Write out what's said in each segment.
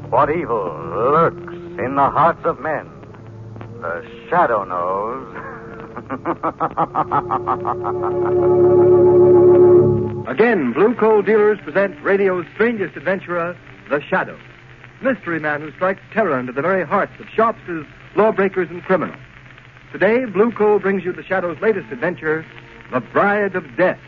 what evil lurks in the hearts of men. The Shadow knows. Again, Blue Coal Dealers present radio's strangest adventurer, The Shadow. Mystery man who strikes terror into the very hearts of shopsters, lawbreakers, and criminals. Today, Blue Coal brings you The Shadow's latest adventure, The Bride of Death.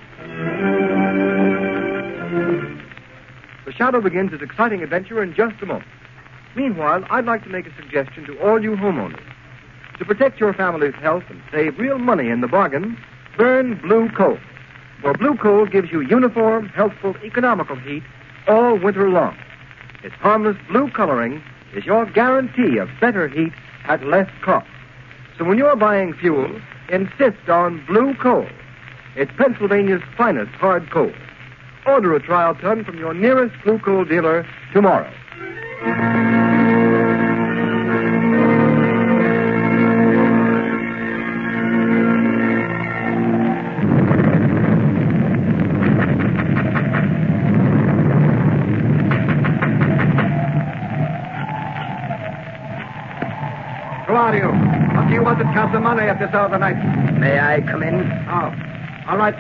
The Shadow begins his exciting adventure in just a moment. Meanwhile, I'd like to make a suggestion to all you homeowners. To protect your family's health and save real money in the bargain, burn Blue Coal. For Blue Coal gives you uniform, healthful, economical heat all winter long. Its harmless blue coloring is your guarantee of better heat at less cost. So when you're buying fuel, insist on Blue Coal. It's Pennsylvania's finest hard coal. Order a trial ton from your nearest Blue Coal dealer tomorrow. Who are you? What do you want at Casa Money at this hour of the night? May I come in? Oh, all right.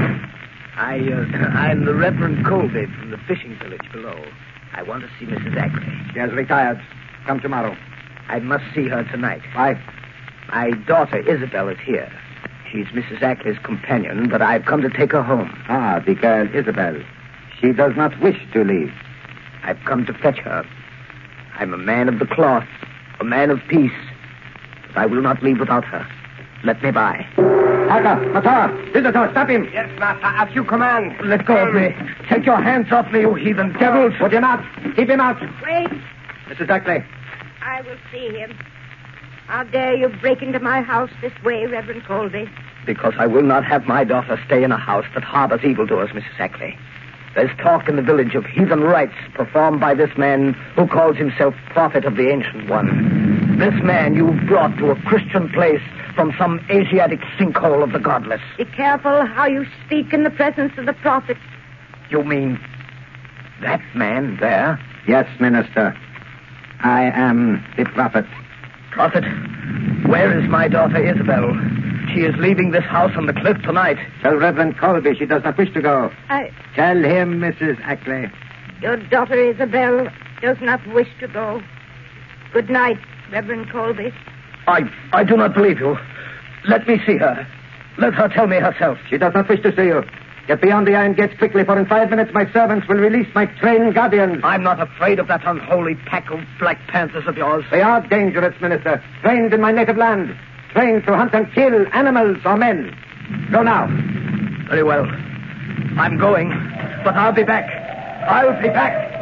I'm the Reverend Colby from the fishing village below. I want to see Mrs. Ackley. She has retired. Come tomorrow. I must see her tonight. Why? My daughter Isabel is here. She's Mrs. Ackley's companion, but I've come to take her home. Ah, the girl Isabel. She does not wish to leave. I've come to fetch her. I'm a man of the cloth, a man of peace, but I will not leave without her. Let me by. Parker, Matar, visitor, stop him. Yes, master, as you command. Let go of me. Take your hands off me, you heathen devils. Would you not? Keep him out. Wait. Mrs. Ackley. I will see him. How dare you break into my house this way, Reverend Colby? Because I will not have my daughter stay in a house that harbors evildoers, Mrs. Ackley. There's talk in the village of heathen rites performed by this man who calls himself Prophet of the Ancient One. This man you've brought to a Christian place from some Asiatic sinkhole of the godless. Be careful how you speak in the presence of the prophet. You mean that man there? Yes, Minister. I am the prophet. Prophet, where is my daughter Isabel? She is leaving this house on the cliff tonight. Tell Reverend Colby she does not wish to go. Tell him, Mrs. Ackley. Your daughter Isabel does not wish to go. Good night, Reverend Colby. I do not believe you. Let me see her. Let her tell me herself. She does not wish to see you. Get beyond the iron gates quickly, for in 5 minutes my servants will release my trained guardians. I'm not afraid of that unholy pack of Black Panthers of yours. They are dangerous, Minister. Trained in my native land. Trained to hunt and kill animals or men. Go now. Very well. I'm going, but I'll be back. I'll be back.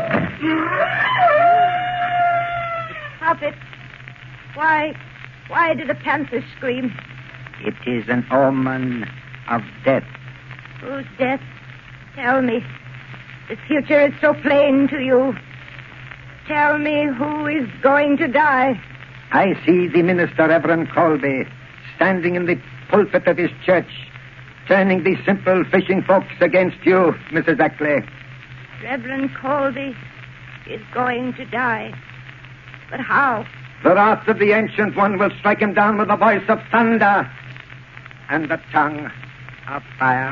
Prophet, why did the panther scream? It is an omen of death. Whose death? Tell me. The future is so plain to you. Tell me who is going to die. I see the minister, Reverend Colby, standing in the pulpit of his church, turning the simple fishing folks against you, Mrs. Ackley. Reverend Colby is going to die. But how? The wrath of the Ancient One will strike him down with the voice of thunder and the tongue of fire.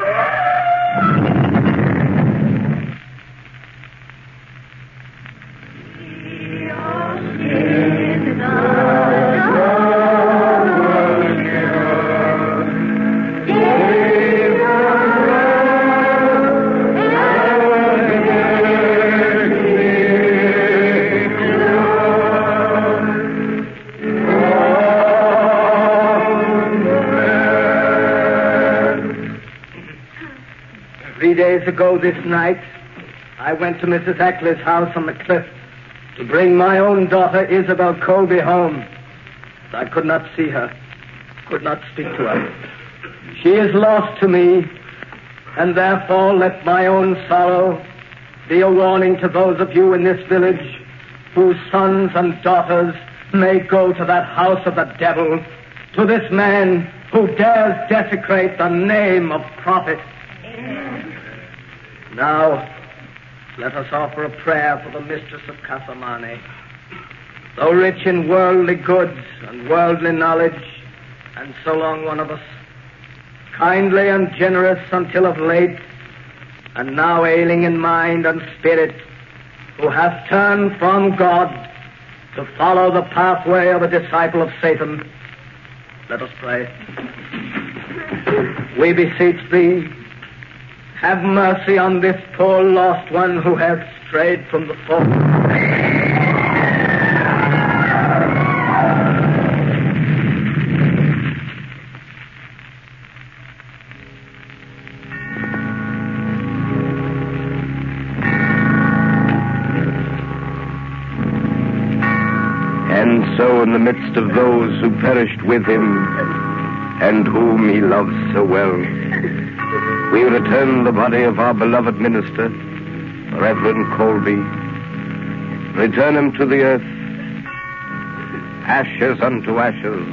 Days ago this night, I went to Mrs. Ackley's house on the cliff to bring my own daughter Isabel Colby home. I could not see her, could not speak to her. She is lost to me, and therefore let my own sorrow be a warning to those of you in this village whose sons and daughters may go to that house of the devil, to this man who dares desecrate the name of prophet. let us offer a prayer for the mistress of Castlemaine. Though rich in worldly goods and worldly knowledge, and so long one of us, kindly and generous until of late, and now ailing in mind and spirit, who hath turned from God to follow the pathway of a disciple of Satan. Let us pray. We beseech thee, have mercy on this poor lost one who hath strayed from the fold. And so in the midst of those who perished with him, and whom he loved so well, we return the body of our beloved minister, Reverend Colby. Return him to the earth, ashes unto ashes,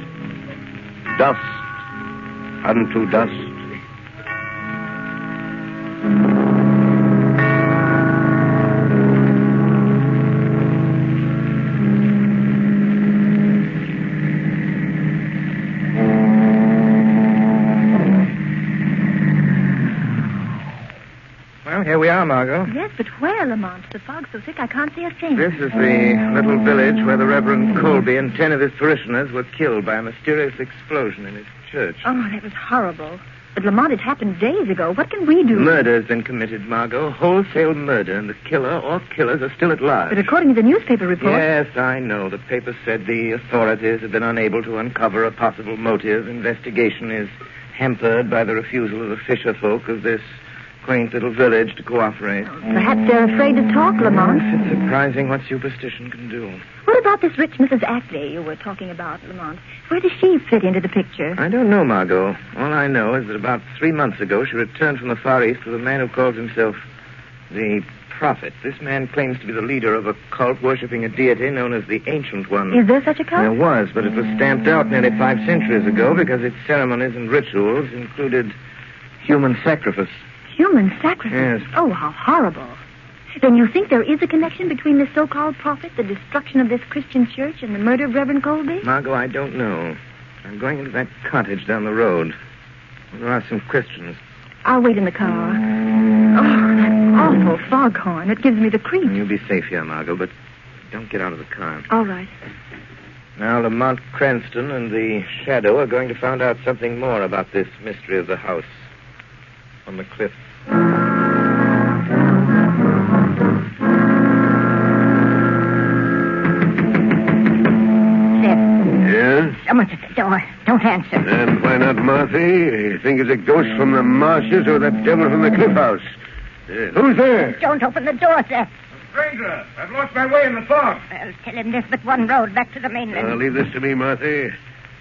dust unto dust. Here we are, Margot. Yes, but where, Lamont? The fog's so thick I can't see a thing. This is the little village where the Reverend Colby and 10 of his parishioners were killed by a mysterious explosion in his church. Oh, that was horrible. But, Lamont, it happened days ago. What can we do? Murder's been committed, Margot. Wholesale murder, and the killer or killers are still at large. But according to the newspaper report... Yes, I know. The paper said the authorities have been unable to uncover a possible motive. Investigation is hampered by the refusal of the fisher folk of this quaint little village to cooperate. Perhaps they're afraid to talk, Lamont. It's surprising what superstition can do. What about this rich Mrs. Ackley you were talking about, Lamont? Where does she fit into the picture? I don't know, Margot. All I know is that about 3 months ago she returned from the Far East with a man who calls himself the Prophet. This man claims to be the leader of a cult worshipping a deity known as the Ancient One. Is there such a cult? There was, but it was stamped out nearly 5 centuries ago because its ceremonies and rituals included human sacrifice. Human sacrifice? Yes. Oh, how horrible. Then you think there is a connection between this so-called prophet, the destruction of this Christian church, and the murder of Reverend Colby? Margot, I don't know. I'm going into that cottage down the road. There are some Christians. I'll wait in the car. Oh, that awful foghorn. It gives me the creeps. You'll be safe here, Margot, but don't get out of the car. All right. Now, Lamont Cranston and the Shadow are going to find out something more about this mystery of the house on the cliff. Yes? Someone's at the door. Don't answer. And why not, Marthy? You think it's a ghost from the marshes or that devil from the cliff house? Who's there? Don't open the door, sir. Stranger, I've lost my way in the fog. Well, tell him there's but one road back to the mainland. Leave this to me, Marthy.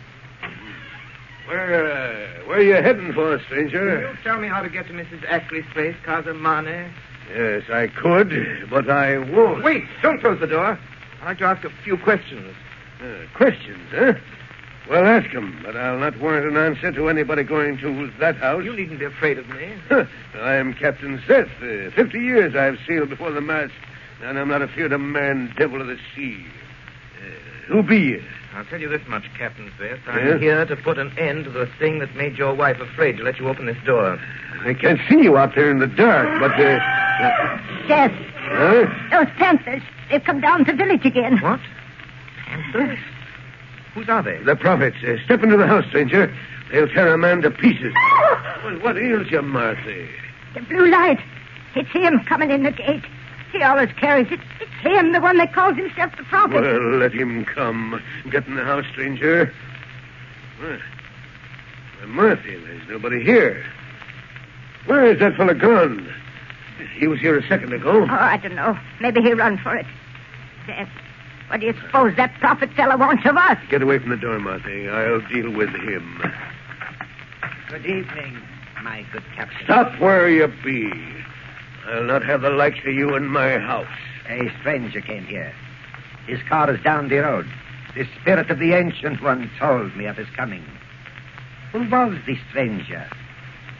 Where are you heading for, stranger? Will you tell me how to get to Mrs. Ackley's place, Casamane? Yes, I could, but I won't. Wait, don't close the door. I'd like to ask a few questions. Questions, huh? Well, ask them, but I'll not warrant an answer to anybody going to that house. You needn't be afraid of me. I am Captain Seth. 50 years I've sailed before the mast, and I'm not afeard of man, devil of the sea. Who be you? I'll tell you this much, Captain Seth. I'm here to put an end to the thing that made your wife afraid to let you open this door. I can't see you out there in the dark, but... Seth. Huh? Those panthers. They've come down the village again. What? Panthers? Whose are they? The prophets. Step into the house, stranger. They'll tear a man to pieces. Well, what ails you, Marthy? The blue light. It's him coming in the gate. He always carries it. It's him, the one that calls himself the prophet. Well, let him come. Get in the house, stranger. Well, Marthy, there's nobody here. Where is that fellow gone? He was here a second ago. Oh, I don't know. Maybe he run for it. Seth, what do you suppose that prophet fellow wants of us? Get away from the door, Marthy. I'll deal with him. Good evening, my good captain. Stop where you be. I'll not have the likes of you in my house. A stranger came here. His car is down the road. The spirit of the Ancient One told me of his coming. Who was the stranger?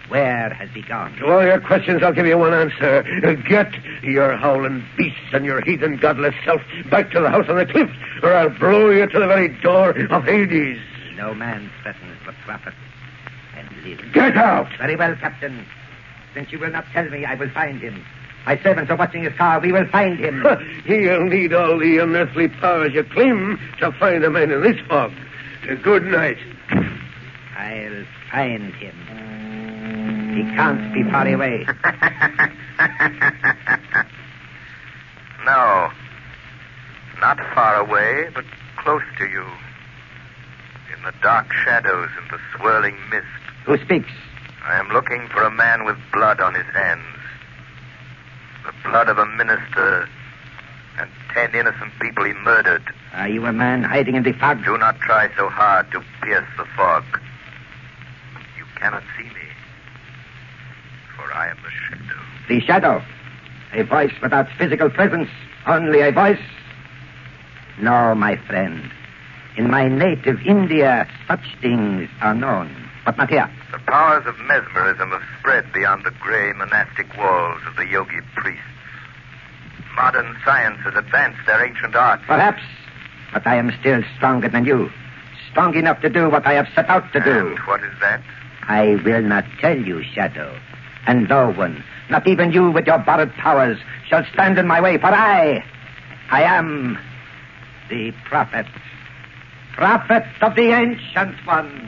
Where has he gone? To all your questions, I'll give you one answer. Get your howling beasts and your heathen godless self back to the house on the cliff, or I'll blow you to the very door of Hades. No man threatens the prophet and lives. Get out! Very well, Captain. Since you will not tell me, I will find him. My servants are watching his car. We will find him. He'll need all the unearthly powers you claim to find a man in this fog. Good night. I'll find him. He can't be far away. No. Not far away, but close to you. In the dark shadows and the swirling mist. Who speaks? I am looking for a man with blood on his hands. The blood of a minister and 10 innocent people he murdered. Are you a man hiding in the fog? Do not try so hard to pierce the fog. You cannot see me, for I am the shadow. The shadow. A voice without physical presence. Only a voice. No, my friend. In my native India, such things are known. But not here. The powers of mesmerism have spread beyond the gray monastic walls of the yogi priests. Modern science has advanced their ancient art. Perhaps. But I am still stronger than you. Strong enough to do what I have set out to do. And what is that? I will not tell you, Shadow. And no one, not even you with your borrowed powers, shall stand in my way, for I am the prophet. Prophet of the Ancient One.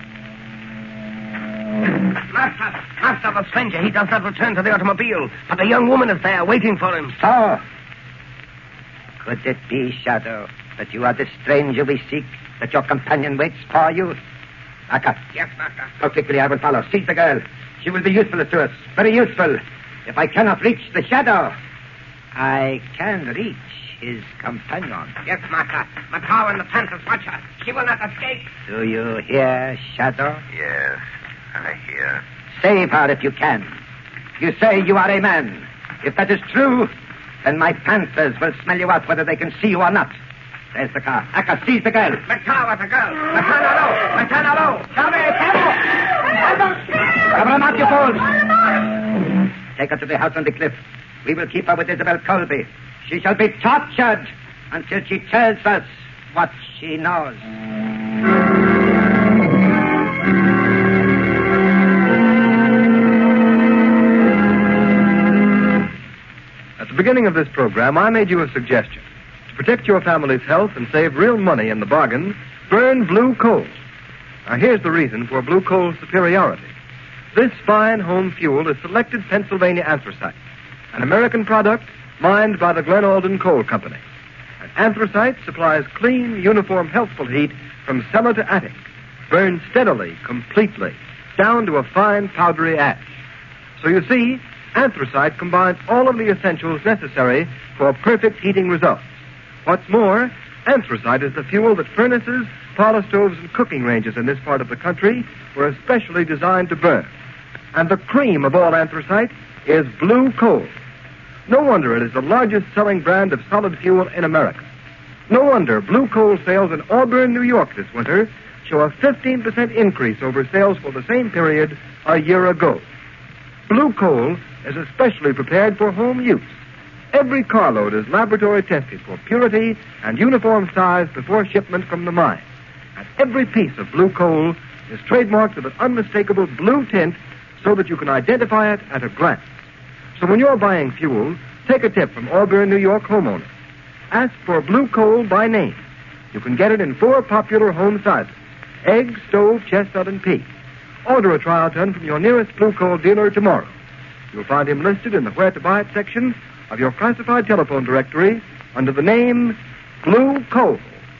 Master, the stranger, he does not return to the automobile, but the young woman is there waiting for him. So, could it be, Shadow, that you are the stranger we seek, that your companion waits for you? Aka. Yes, Master. Go quickly, I will follow. Seize the girl. She will be useful to us. Very useful. If I cannot reach the Shadow, I can reach his companion. Yes, Master. Matau and the Panthers watch her. She will not escape. Do you hear, Shadow? Yes, I hear. Save her if you can. You say you are a man. If that is true, then my Panthers will smell you out whether they can see you or not. There's the car. Aka, seize the girl. Matau with the girl. Matana Cover her not, you fools. Take her to the house on the cliff. We will keep her with Isabel Colby. She shall be tortured until she tells us what she knows. At the beginning of this program, I made you a suggestion. To protect your family's health and save real money in the bargain, burn blue coal. Now, here's the reason for blue coal's superiority. This fine home fuel is selected Pennsylvania anthracite, an American product mined by the Glen Alden Coal Company. And anthracite supplies clean, uniform, healthful heat from cellar to attic, burned steadily, completely, down to a fine, powdery ash. So you see, anthracite combines all of the essentials necessary for perfect heating results. What's more, anthracite is the fuel that furnaces, parlor stoves, and cooking ranges in this part of the country were especially designed to burn. And the cream of all anthracite is blue coal. No wonder it is the largest selling brand of solid fuel in America. No wonder blue coal sales in Auburn, New York this winter show a 15% increase over sales for the same period a year ago. Blue coal is especially prepared for home use. Every carload is laboratory tested for purity and uniform size before shipment from the mine. And every piece of blue coal is trademarked with an unmistakable blue tint so that you can identify it at a glance. So when you're buying fuel, take a tip from Auburn, New York homeowners. Ask for blue coal by name. You can get it in 4 popular home sizes: egg, stove, chestnut, and pea. Order a trial ton from your nearest blue coal dealer tomorrow. You'll find him listed in the Where to Buy It section of your classified telephone directory under the name Blue Coal.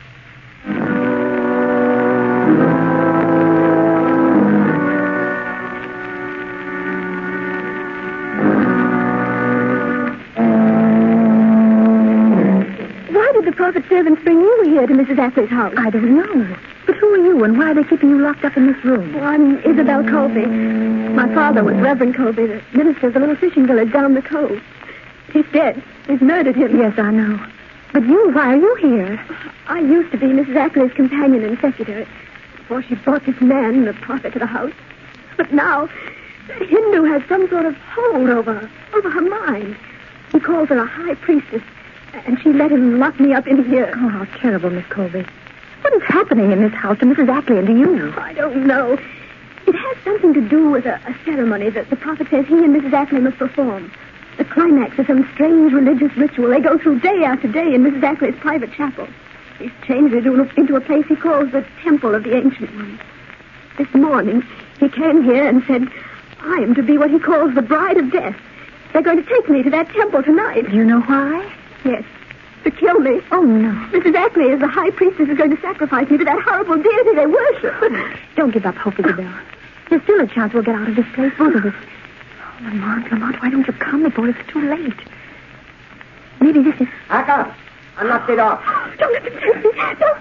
The prophet's servants bring you here to Mrs. Ackley's house. I don't know. But who are you, and why are they keeping you locked up in this room? Oh, I'm Isabel Colby. My father was Reverend Colby, the minister of the little fishing village down the coast. He's dead. We've murdered him. Yes, I know. But you, why are you here? I used to be Mrs. Ackley's companion and secretary before she brought this man, the prophet, to the house. But now That Hindu has some sort of hold over her mind. He calls her a high priestess, and she let him lock me up in here. Oh, how terrible, Miss Colby. What is happening in this house to Mrs. Ackley and to you? I don't know. It has something to do with a ceremony that the prophet says he and Mrs. Ackley must perform. The climax of some strange religious ritual they go through day after day in Mrs. Ackley's private chapel. He's changed it into a place he calls the Temple of the Ancient Ones. This morning, he came here and said, I am to be what he calls the bride of death. They're going to take me to that temple tonight. Do you know why? Yes. To kill me. Oh, no. Mrs. Ackley, as the high priestess, is going to sacrifice me to that horrible deity they worship. Don't give up hope, Isabel. There's still a chance we'll get out of this place, both of us. Oh, Lamont, why don't you come before it's too late? Maybe this is... Aka, unlock the door. Don't let them take me. Don't.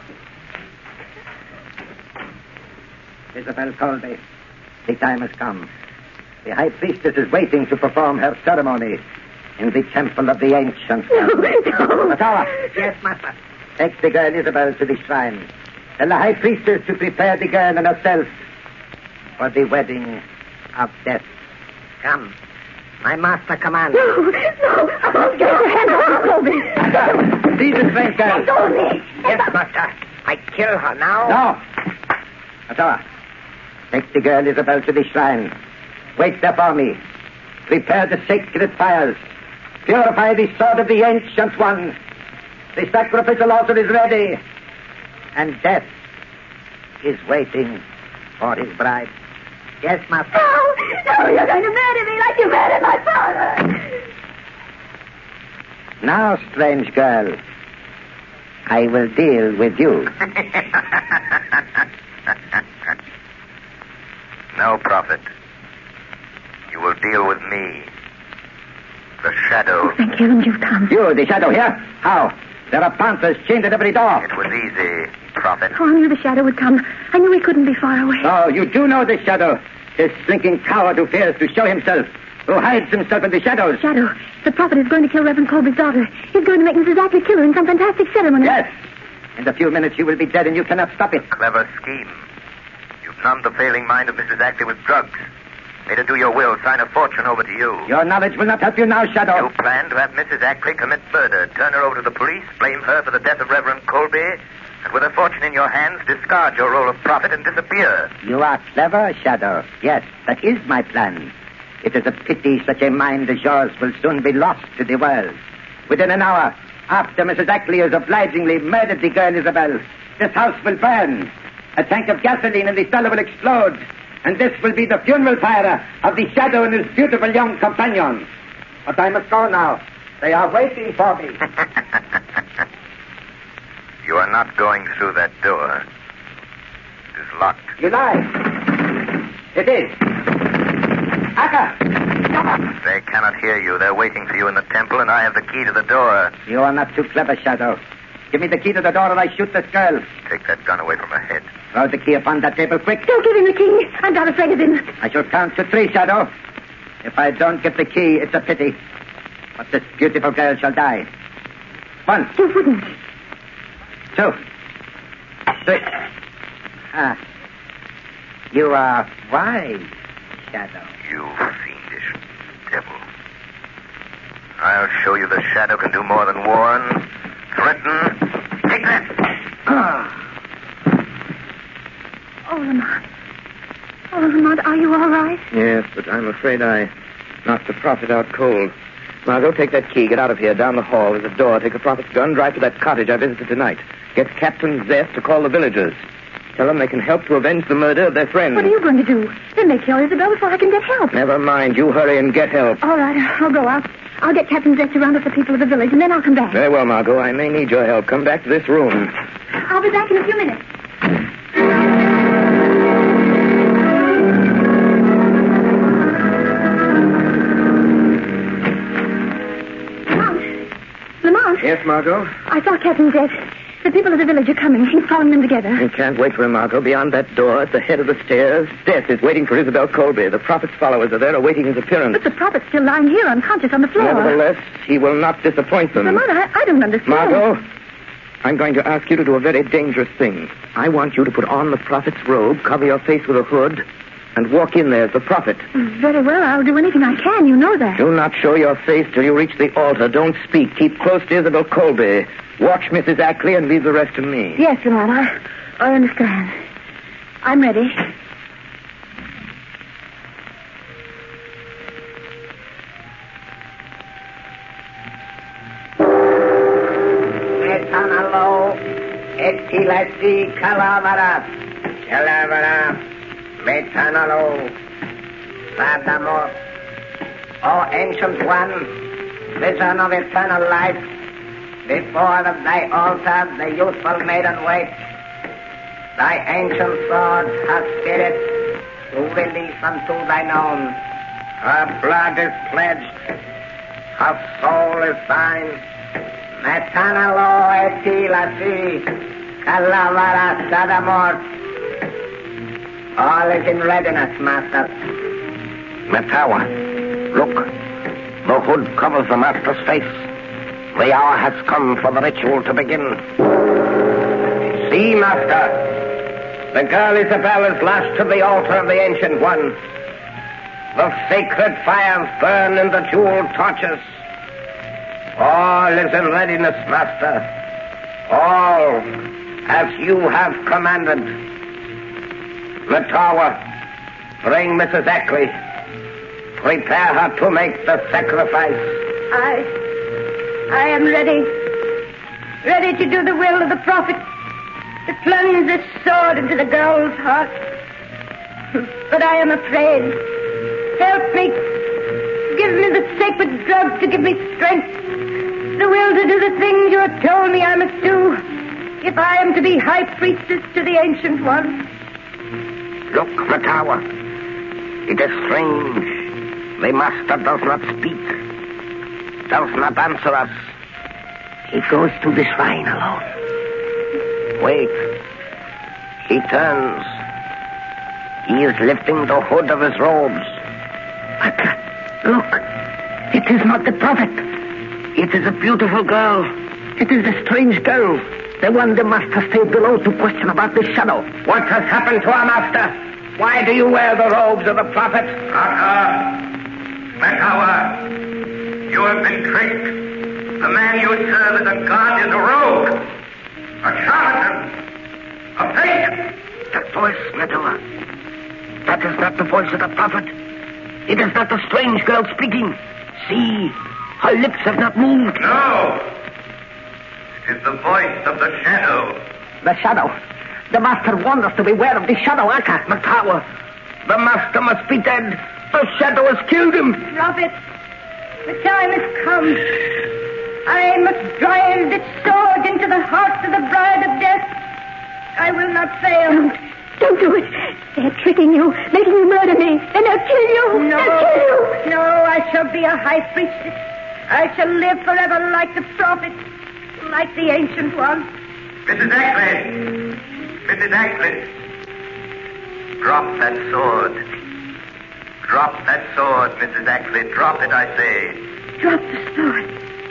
Isabel Colby, the time has come. The high priestess is waiting to perform her ceremony in the Temple of the Ancient Ones. No. Matawa. Yes, master. Take the girl Isabel to the shrine. Tell the high priestess to prepare the girl and herself for the wedding of death. Come. My master commands. No. I won't get your hand off Colby. Seize the strange girl. Let go of me. Yes, master. I kill her now. No. Matawa. Take the girl Isabel to the shrine. Wait there for me. Prepare the sacred fires. Purify the sword of the Ancient One. The sacrificial altar is ready. And death is waiting for his bride. Yes, master. No, you're going to murder me like you murdered my father. Now, strange girl, I will deal with you. No, Prophet. You will deal with me. The Shadow. Thank heaven you've come. You, the Shadow here? How? There are panthers chained at every door. It was easy, Prophet. Oh, I knew the Shadow would come. I knew he couldn't be far away. Oh, you do know the Shadow. This slinking coward who fears to show himself, who hides himself in the shadows. Shadow, the prophet is going to kill Reverend Colby's daughter. He's going to make Mrs. Ackley kill her in some fantastic ceremony. Yes. In a few minutes you will be dead and you cannot stop it. Clever scheme. You've numbed the failing mind of Mrs. Ackley with drugs. Made her do your will, sign a fortune over to you. Your knowledge will not help you now, Shadow. You plan to have Mrs. Ackley commit murder, turn her over to the police, blame her for the death of Reverend Colby, and with a fortune in your hands, discard your role of prophet and disappear. You are clever, Shadow. Yes, that is my plan. It is a pity such a mind as yours will soon be lost to the world. Within an hour, after Mrs. Ackley has obligingly murdered the girl Isabel, this house will burn. A tank of gasoline in the cellar will explode. And this will be the funeral pyre of the Shadow and his beautiful young companion. But I must go now. They are waiting for me. You are not going through that door. It is locked. You lie. It is. Aka! They cannot hear you. They're waiting for you in the temple, and I have the key to the door. You are not too clever, Shadow. Give me the key to the door, and I shoot this girl. Take that gun away from her head. Throw the key upon that table, quick. Don't give him the key. I'm not afraid of him. I shall count to 3, Shadow. If I don't get the key, it's a pity. But this beautiful girl shall die. 1. You wouldn't. 2. 3. Ah. You are wise, Shadow. You fiendish devil. I'll show you the Shadow can do more than warn. Threaten. Take that. Oh, Lamont. Oh, Lamont, are you all right? Yes, but I'm afraid I knocked the prophet out cold. Margot, take that key. Get out of here. Down the hall. There's a door. Take the prophet's gun. Drive to that cottage I visited tonight. Get Captain Zest to call the villagers. Tell them they can help to avenge the murder of their friend. What are you going to do? They may kill Isabel before I can get help. Never mind. You hurry and get help. All right, I'll go out. I'll get Captain Zest to round up the people of the village, and then I'll come back. Very well, Margot. I may need your help. Come back to this room. I'll be back in a few minutes. Lamont. Yes, Margot? I saw Captain Zest. The people of the village are coming. He's calling them together. You can't wait for him, Margot. Beyond that door, at the head of the stairs, Death is waiting for Isabel Colby. The prophet's followers are there awaiting his appearance. But the prophet's still lying here unconscious on the floor. Nevertheless, he will not disappoint them. Lamont, I don't understand. Margot, I'm going to ask you to do a very dangerous thing. I want you to put on the prophet's robe, cover your face with a hood, and walk in there as the prophet. Very well. I'll do anything I can. You know that. Do not show your face till you reach the altar. Don't speak. Keep close to Isabel Colby. Watch Mrs. Ackley and leave the rest to me. Yes, Lamont. I understand. I'm ready. Metanalo, etilasi calavara, metanalo, sadamos. O ancient one, vision of eternal life, before thy altar the youthful maiden waits. Thy ancient sword, her spirit, to release unto thine own. Her blood is pledged, her soul is thine. Metanalo etilasi, calavara sadamor. All is in readiness, master. Metawa, look. The hood covers the master's face. The hour has come for the ritual to begin. See, master. The girl Isabel is lashed to the altar of the Ancient One. The sacred fires burn in the jeweled torches. All is in readiness, master. All as you have commanded. Metawa, bring Mrs. Ackley. Prepare her to make the sacrifice. I am ready. Ready to do the will of the prophet. To plunge this sword into the girl's heart. But I am afraid. Help me. Give me the sacred drug to give me strength. The will to do the things you have told me I must do. If I am to be high priestess to the Ancient One. Look, Metawa. It is strange. The master does not speak. Does not answer us. He goes to the shrine alone. Wait. He turns. He is lifting the hood of his robes. Look. It is not the prophet. It is a beautiful girl. It is a strange girl. The one the master stayed below to question about the shadow. What has happened to our master? Why do you wear the robes of the prophet? Metawa, you have been tricked. The man you serve as a god is a rogue. A charlatan. A fake. That voice, Metawa. That is not the voice of the prophet. It is not the strange girl speaking. See, her lips have not moved. No. It is the voice of the shadow. The shadow. The master warned us to beware of the shadow, Aka. Metawa. The master must be dead. The shadow has killed him. Prophet, the time has come. I must drive this sword into the heart of the bride of death. I will not fail. Don't do it. They're tricking you, making you murder me. And they'll kill you. No. They'll kill you. No, I shall be a high priestess. I shall live forever like the prophet, like the Ancient One. Mrs. Ackley. Mrs. Ackley. Drop that sword. Drop that sword, Mrs. Ackley. Drop it, I say. Drop the sword.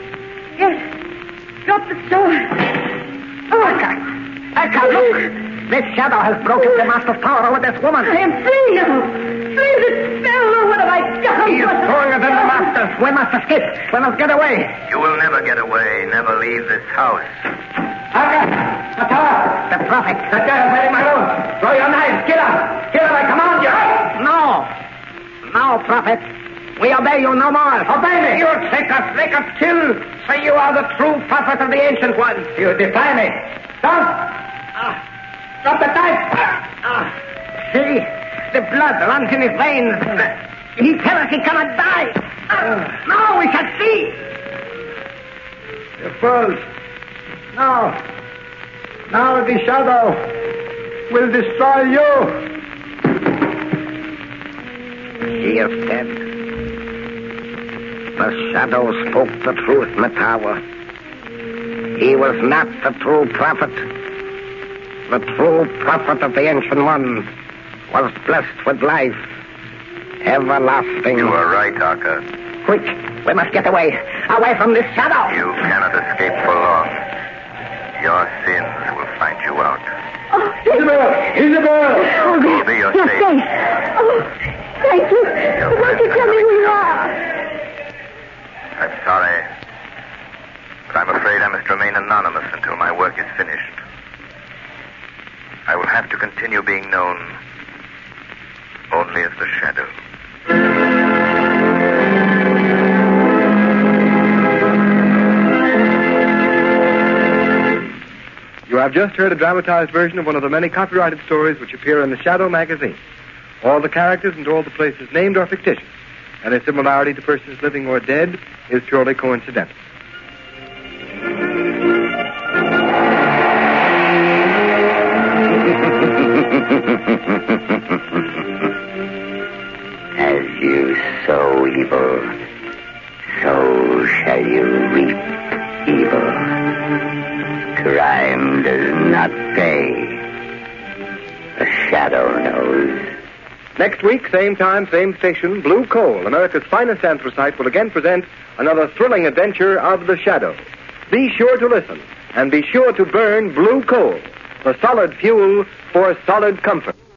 Yes, drop the sword. Oh, Aka, look. This shadow has broken the master's power over this woman. I am free now. Free of the spell. Oh, what have I done? He is stronger than the master. We must escape. We must get away. You will never get away. Never leave this house. The prophet. The girl is wearing my robes. Throw your knives. Kill her. Kill her, I command you. No. No, prophet. We obey you no more. Obey me. You take us, make us kill. Say you are the true prophet of the Ancient One. You defy me. Stop. Drop the knife. See, the blood runs in his veins. He tells us he cannot die. No, we shall see. You fools. Now the shadow will destroy you. He is dead. The shadow spoke the truth, Metawa. He was not the true prophet. The true prophet of the Ancient One was blessed with life, everlasting. You are right, Aka. Quick, we must get away from this shadow. You cannot escape for long. Your sins will find you out. Oh, Isabel! Colby, you're safe. Oh, me who you are. I'm sorry. But I'm afraid I must remain anonymous until my work is finished. I will have to continue being known only as the Shadow. You have just heard a dramatized version of one of the many copyrighted stories which appear in the Shadow magazine. All the characters and all the places named are fictitious, and their similarity to persons living or dead is purely coincidental. As you sow evil, so shall you reap evil. Crime does not pay. The Shadow knows. Next week, same time, same station, Blue Coal, America's finest anthracite, will again present another thrilling adventure of the Shadow. Be sure to listen, and be sure to burn Blue Coal, the solid fuel for solid comfort.